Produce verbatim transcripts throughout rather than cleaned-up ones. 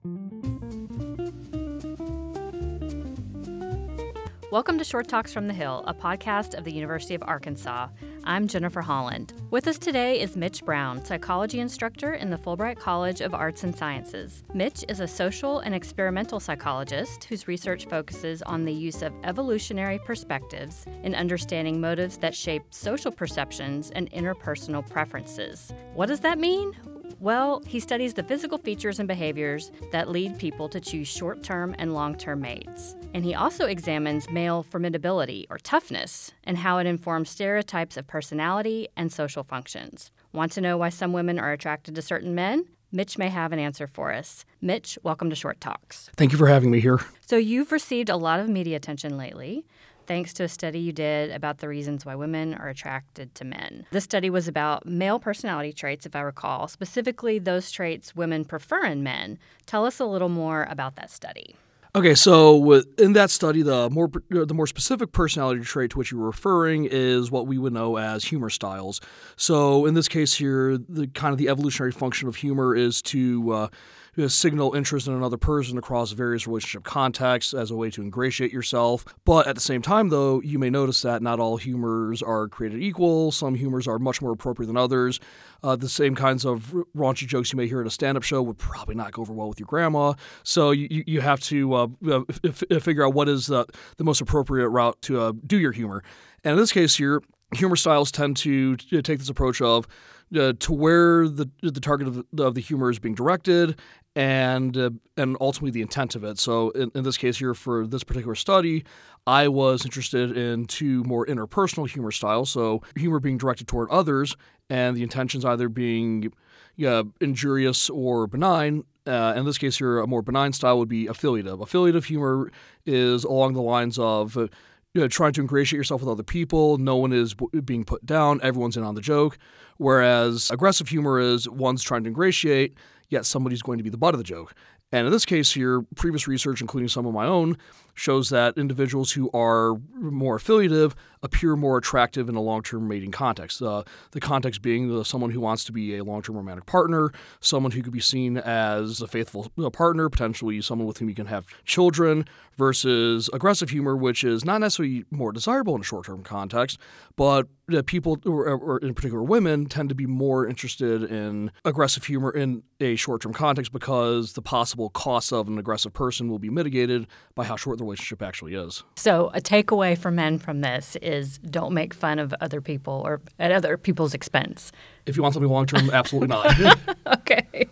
Welcome to Short Talks from the Hill, a podcast of the University of Arkansas. I'm Jennifer Holland. With us today is Mitch Brown, psychology instructor in the Fulbright College of Arts and Sciences. Mitch is a social and experimental psychologist whose research focuses on the use of evolutionary perspectives in understanding motives that shape social perceptions and interpersonal preferences. What does that mean? Well, he studies the physical features and behaviors that lead people to choose short-term and long-term mates. And he also examines male formidability, or toughness, and how it informs stereotypes of personality and social functions. Want to know why some women are attracted to certain men? Mitch may have an answer for us. Mitch, welcome to Short Talks. Thank you for having me here. So you've received a lot of media attention lately, thanks to a study you did about the reasons why women are attracted to men. This study was about male personality traits, if I recall, specifically those traits women prefer in men. Tell us a little more about that study. Okay, so in that study, the more the more specific personality trait to which you were referring is what we would know as humor styles. So in this case here, the kind of the evolutionary function of humor is to uh, You know, signal interest in another person across various relationship contexts as a way to ingratiate yourself. But at the same time, though, you may notice that not all humors are created equal. Some humors are much more appropriate than others. Uh, the same kinds of raunchy jokes you may hear at a stand-up show would probably not go over well with your grandma. So you, you have to uh, f- f- figure out what is the, the most appropriate route to uh, do your humor. And in this case here, humor styles tend to, to take this approach of uh, to where the the target of, of the humor is being directed and uh, and ultimately the intent of it. So in, in this case here, for this particular study, I was interested in two more interpersonal humor styles. So humor being directed toward others and the intentions either being yeah, injurious or benign. Uh, in this case here, a more benign style would be affiliative. Affiliative humor is along the lines of uh, You know, trying to ingratiate yourself with other people. No one is b- being put down. Everyone's in on the joke. Whereas aggressive humor is one's trying to ingratiate, yet somebody's going to be the butt of the joke. And in this case here, previous research, including some of my own, shows that individuals who are more affiliative appear more attractive in a long-term mating context. Uh, the context being the, someone who wants to be a long-term romantic partner, someone who could be seen as a faithful partner, potentially someone with whom you can have children, versus aggressive humor, which is not necessarily more desirable in a short-term context, but uh, people, or, or in particular women, tend to be more interested in aggressive humor in a short-term context because the possible costs of an aggressive person will be mitigated by how short the relationship actually is. So a takeaway for men from this is don't make fun of other people or at other people's expense. If you want something long-term, absolutely not. Okay.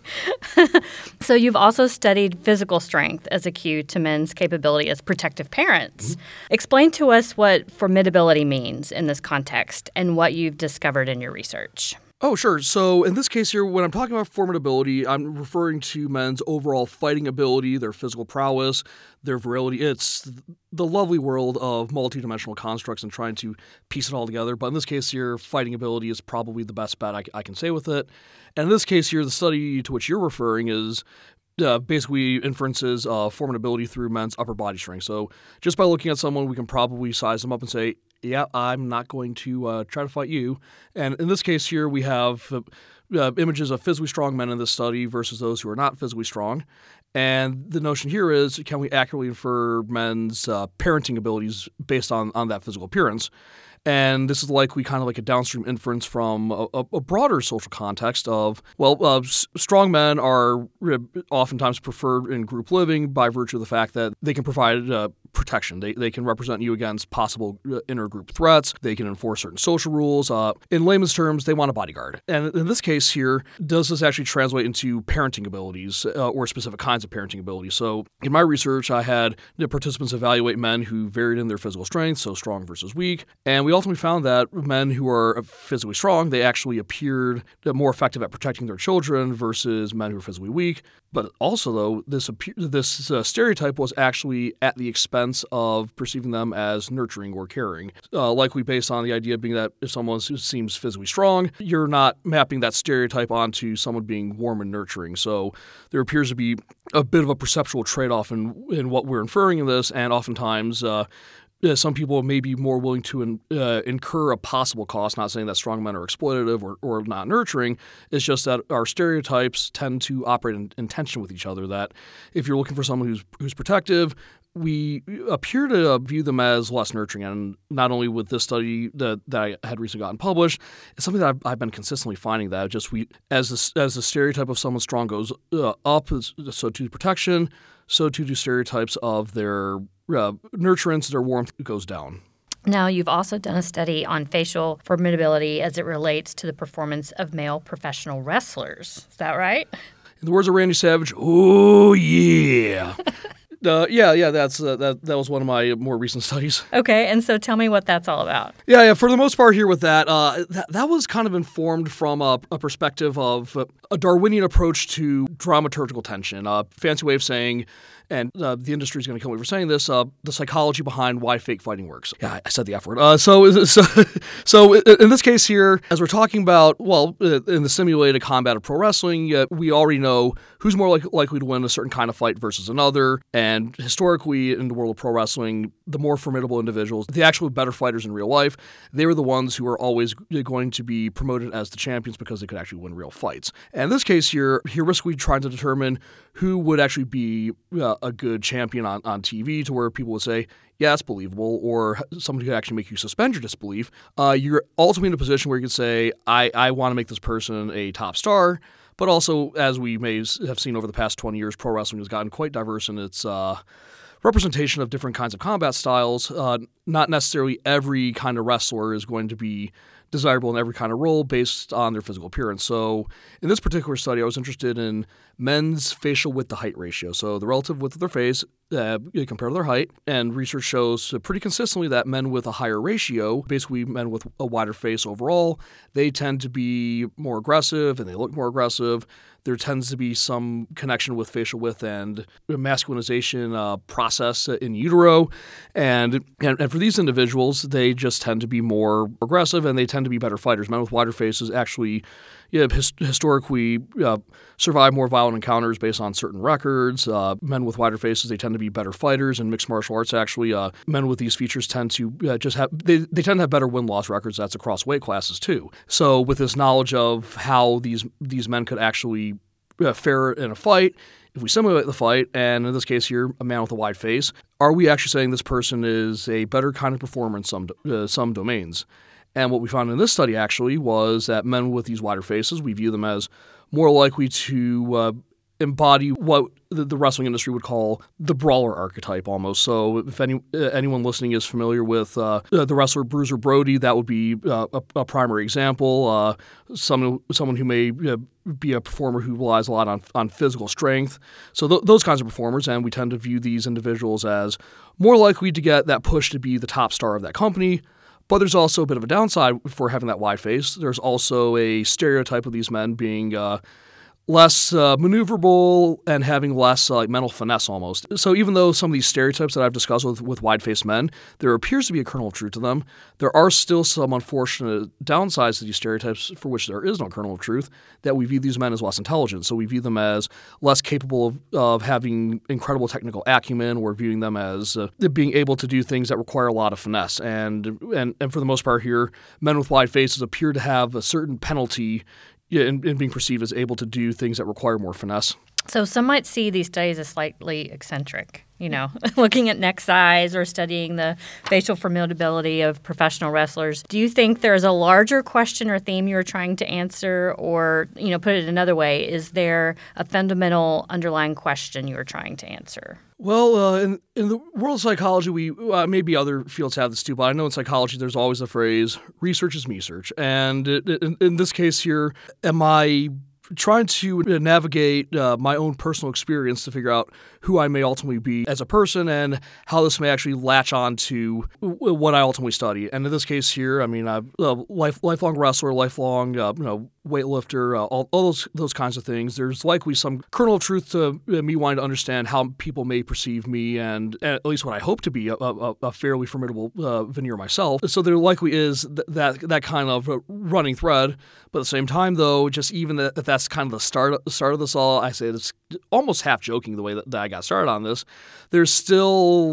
So you've also studied physical strength as a cue to men's capability as protective parents. Mm-hmm. Explain to us what formidability means in this context and what you've discovered in your research. Oh, sure. So in this case here, when I'm talking about formidability, I'm referring to men's overall fighting ability, their physical prowess, their virility. It's the lovely world of multidimensional constructs and trying to piece it all together. But in this case here, fighting ability is probably the best bet I, I can say with it. And in this case here, the study to which you're referring is Uh, basically inferences of formidability through men's upper body strength. So just by looking at someone, we can probably size them up and say, yeah, I'm not going to uh, try to fight you. And in this case here, we have uh, uh, images of physically strong men in this study versus those who are not physically strong. And the notion here is, can we accurately infer men's uh, parenting abilities based on, on that physical appearance? And this is likely kind of like a downstream inference from a, a broader social context of, well, uh, s- strong men are oftentimes preferred in group living by virtue of the fact that they can provide uh, protection. They they can represent you against possible uh, intergroup threats. They can enforce certain social rules. Uh, in layman's terms, they want a bodyguard. And in this case here, does this actually translate into parenting abilities uh, or specific kinds of parenting abilities? So in my research, I had the participants evaluate men who varied in their physical strength, so strong versus weak. And we ultimately found that men who are physically strong, they actually appeared more effective at protecting their children versus men who are physically weak. But also, though, this this uh, stereotype was actually at the expense of perceiving them as nurturing or caring, uh, likely based on the idea being that if someone seems physically strong, you're not mapping that stereotype onto someone being warm and nurturing. So there appears to be a bit of a perceptual trade-off in, in what we're inferring in this, and oftentimes uh, uh, some people may be more willing to in, uh, incur a possible cost. Not saying that strong men are exploitative or, or not nurturing. It's just that our stereotypes tend to operate in, in tension with each other. That if you're looking for someone who's who's protective, we appear to view them as less nurturing. And not only with this study that, that I had recently gotten published, it's something that I've, I've been consistently finding that just we as the, as the stereotype of someone strong goes uh, up, so too protection, so too do stereotypes of their uh, nurturance, their warmth goes down. Now, you've also done a study on facial formidability as it relates to the performance of male professional wrestlers. Is that right? In the words of Randy Savage, oh, yeah. Uh, yeah, yeah, that's uh, that. That was one of my more recent studies. Okay, and so tell me what that's all about. Yeah, yeah. For the most part, here with that, uh, that that was kind of informed from a, a perspective of uh, a Darwinian approach to dramaturgical tension. A fancy way of saying, and uh, the industry is going to kill me for saying this, uh, the psychology behind why fake fighting works. Yeah, I said the F word. Uh, so, so, so in this case here, as we're talking about, well, in the simulated combat of pro wrestling, uh, we already know who's more like, likely to win a certain kind of fight versus another. And historically, in the world of pro wrestling, the more formidable individuals, the actual better fighters in real life, they were the ones who are always going to be promoted as the champions because they could actually win real fights. And in this case here, here we're trying to determine who would actually be uh, a good champion on, on T V to where people would say, yeah, it's believable, or somebody could actually make you suspend your disbelief. Uh, you're ultimately in a position where you could say, I, I want to make this person a top star. But also, as we may have seen over the past twenty years, pro wrestling has gotten quite diverse in its uh, representation of different kinds of combat styles. Uh, not necessarily every kind of wrestler is going to be desirable in every kind of role based on their physical appearance. So in this particular study, I was interested in men's facial width to height ratio. So the relative width of their face uh, compared to their height. And research shows pretty consistently that men with a higher ratio, basically men with a wider face overall, they tend to be more aggressive and they look more aggressive. There tends to be some connection with facial width and masculinization uh, process in utero. And, and and for these individuals, they just tend to be more aggressive and they tend to be better fighters. Men with wider faces actually yeah, his, historically uh, survive more violent encounters based on certain records. Uh, men with wider faces, they tend to be better fighters. In mixed martial arts, actually, uh, men with these features tend to uh, just have, they, they tend to have better win-loss records. That's across weight classes too. So with this knowledge of how these, these men could actually uh, fare in a fight, if we simulate the fight, and in this case here, a man with a wide face, are we actually saying this person is a better kind of performer in some, uh, some domains? And what we found in this study, actually, was that men with these wider faces, we view them as more likely to uh, embody what the, the wrestling industry would call the brawler archetype almost. So if any uh, anyone listening is familiar with uh, the wrestler Bruiser Brody, that would be uh, a, a primary example. Uh, someone, someone who may uh, be a performer who relies a lot on, on physical strength. So th- those kinds of performers, and we tend to view these individuals as more likely to get that push to be the top star of that company. But there's also a bit of a downside for having that wide face. There's also a stereotype of these men being uh, less uh, maneuverable and having less uh, like mental finesse almost. So even though some of these stereotypes that I've discussed with, with wide-faced men, there appears to be a kernel of truth to them, there are still some unfortunate downsides to these stereotypes for which there is no kernel of truth, that we view these men as less intelligent. So we view them as less capable of, of having incredible technical acumen. We're viewing them as uh, being able to do things that require a lot of finesse. And, and, and for the most part here, men with wide faces appear to have a certain penalty Yeah, and, and being perceived as able to do things that require more finesse. So some might see these studies as slightly eccentric, you know, looking at neck size or studying the facial formidability of professional wrestlers. Do you think there's a larger question or theme you're trying to answer? Or, you know, put it another way, is there a fundamental underlying question you're trying to answer? Well, uh, in, in the world of psychology, we uh, maybe other fields have this too, but I know in psychology there's always the phrase, research is me search. And it, in, in this case here, am I trying to navigate uh, my own personal experience to figure out who I may ultimately be as a person and how this may actually latch on to what I ultimately study. And in this case here, I mean, I'm a life, lifelong wrestler, lifelong uh, you know, weightlifter, uh, all, all those those kinds of things. There's likely some kernel of truth to me wanting to understand how people may perceive me and, and at least what I hope to be, a, a, a fairly formidable uh, veneer myself. So there likely is th- that that kind of running thread. But at the same time, though, just even that that's kind of the start, the start of this all, I say it's almost half joking the way that, that I got started on this. There's still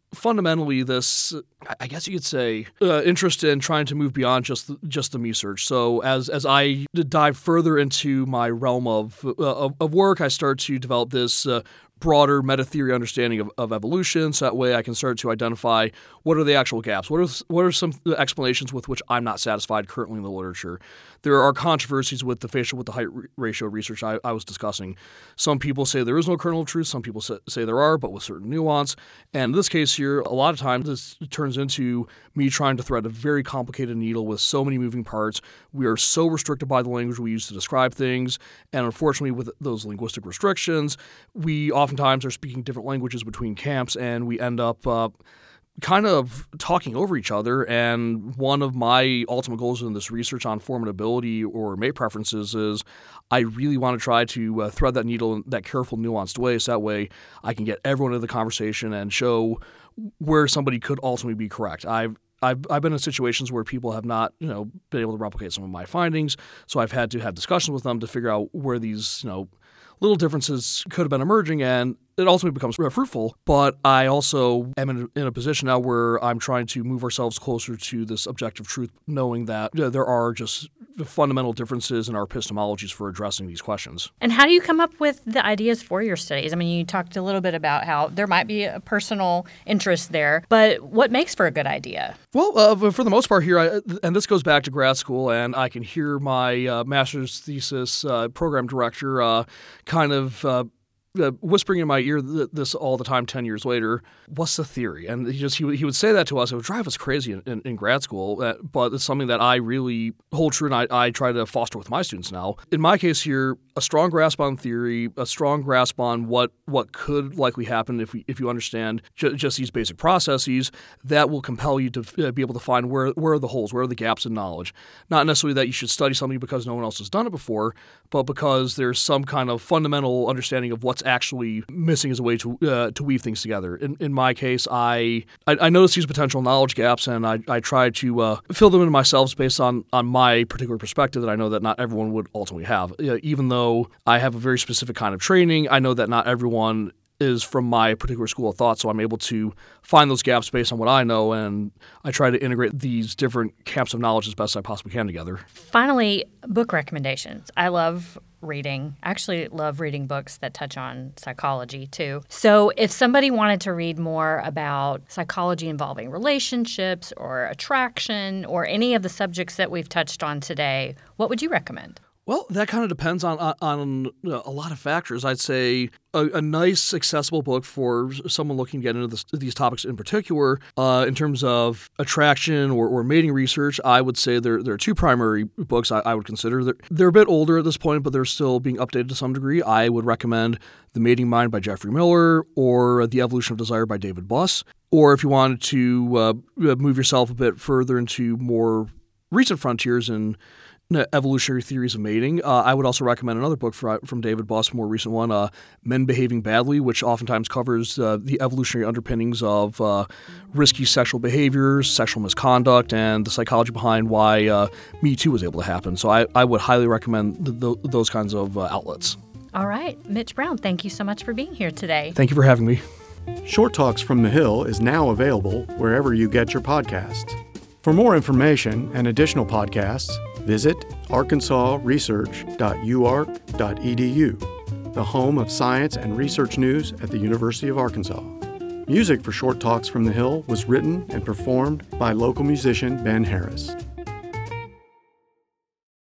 fundamentally this, I guess you could say, uh, interest in trying to move beyond just the, just the research. So as as I dive further into my realm of uh, of, of work, I start to develop this uh, broader meta-theory understanding of, of evolution, so that way I can start to identify what are the actual gaps, what are what are some explanations with which I'm not satisfied currently in the literature. There are controversies with the facial with the height ratio research I, I was discussing. Some people say there is no kernel of truth, some people say, say there are, but with certain nuance. And in this case here, a lot of times this turns into me trying to thread a very complicated needle with so many moving parts. We are so restricted by the language we use to describe things, and unfortunately with those linguistic restrictions, we oftentimes are speaking different languages between camps, and we end up uh, kind of talking over each other. And one of my ultimate goals in this research on formidability or mate preferences is I really want to try to uh, thread that needle in that careful, nuanced way, so that way I can get everyone into the conversation and show where somebody could ultimately be correct. I've I've I've been in situations where people have not, you know, been able to replicate some of my findings, so I've had to have discussions with them to figure out where these, you know, little differences could have been emerging, and it ultimately becomes fruitful. But I also am in, in a position now where I'm trying to move ourselves closer to this objective truth, knowing that you know, there are just fundamental differences in our epistemologies for addressing these questions. And how do you come up with the ideas for your studies? I mean, you talked a little bit about how there might be a personal interest there, but what makes for a good idea? Well, uh, for the most part here, I, and this goes back to grad school, and I can hear my uh, master's thesis uh, program director uh, kind of uh, Uh, whispering in my ear th- this all the time ten years later, what's the theory? And he just he, he would say that to us. It would drive us crazy in, in, in grad school, uh, but it's something that I really hold true and I, I try to foster with my students now. In my case here, a strong grasp on theory, a strong grasp on what, what could likely happen if we if you understand ju- just these basic processes, that will compel you to uh, be able to find where, where are the holes, where are the gaps in knowledge. Not necessarily that you should study something because no one else has done it before, but because there's some kind of fundamental understanding of what's actually missing as a way to uh, to weave things together. In in my case, I I, I notice these potential knowledge gaps, and I, I try to uh, fill them in myself based on, on my particular perspective that I know that not everyone would ultimately have. Uh, even though I have a very specific kind of training, I know that not everyone is from my particular school of thought, so I'm able to find those gaps based on what I know, and I try to integrate these different camps of knowledge as best I possibly can together. Finally, book recommendations. I love reading. I actually love reading books that touch on psychology too. So if somebody wanted to read more about psychology involving relationships or attraction or any of the subjects that we've touched on today, what would you recommend? Well, that kind of depends on on, on a lot of factors. I'd say a, a nice, accessible book for someone looking to get into this, these topics in particular, uh, in terms of attraction or, or mating research, I would say there, there are two primary books I, I would consider. They're, they're a bit older at this point, but they're still being updated to some degree. I would recommend The Mating Mind by Jeffrey Miller or The Evolution of Desire by David Buss. Or if you wanted to uh, move yourself a bit further into more recent frontiers in evolutionary theories of mating, uh, I would also recommend another book for, from David Buss, a more recent one, uh, Men Behaving Badly, which oftentimes covers uh, the evolutionary underpinnings of uh, risky sexual behaviors, sexual misconduct, and the psychology behind why uh, Me Too was able to happen. So I, I would highly recommend th- th- those kinds of uh, outlets. All right. Mitch Brown, thank you so much for being here today. Thank you for having me. Short Talks from the Hill is now available wherever you get your podcasts. For more information and additional podcasts, visit arkansas research dot u ark dot e d u, the home of science and research news at the University of Arkansas. Music for Short Talks from the Hill was written and performed by local musician Ben Harris.